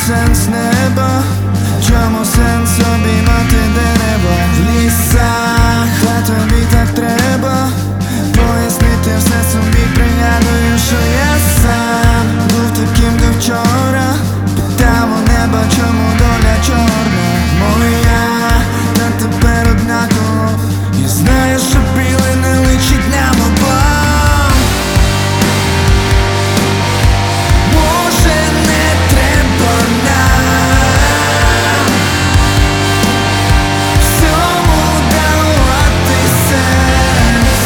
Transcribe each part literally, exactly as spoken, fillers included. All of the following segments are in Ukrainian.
сенс неба? Чому сенс обіймати дерева? В лісах, а тобі так треба пояснити все собі. Пригадую, що я сам був таким до вчора. Питав у неба, чому доля чорна моя, та тепер однаково. І знаю, що біле не личить нам обом. Може, не треба нам всьому давати сенс,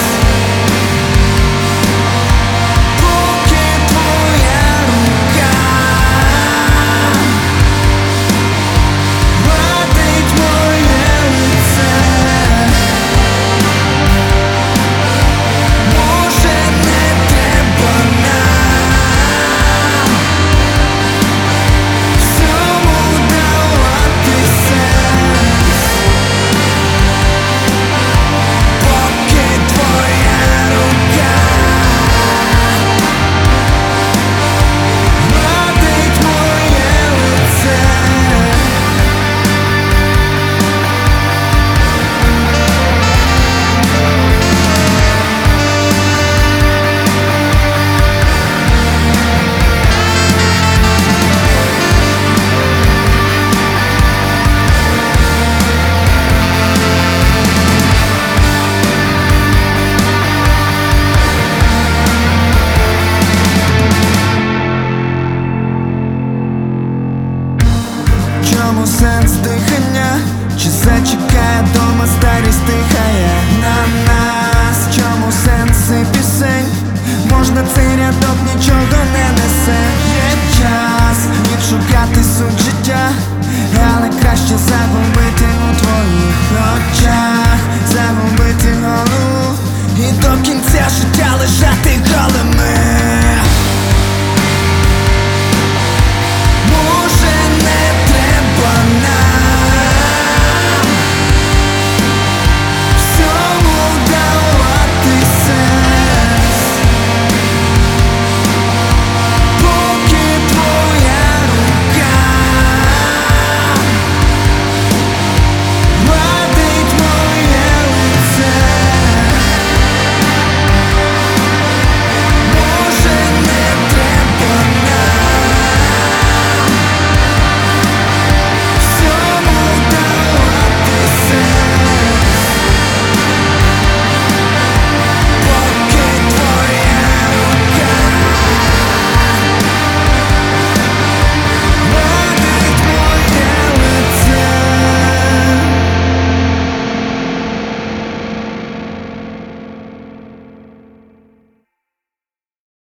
поки твоя рука гладить моє лице. Може, не треба нам всьому давати сенс, поки твоя рука гладить моє лице. Чому сенс дихання? Чи зачекає дома старість дихає на нас? Чому сенси пісень? Можна цей рядок нічого не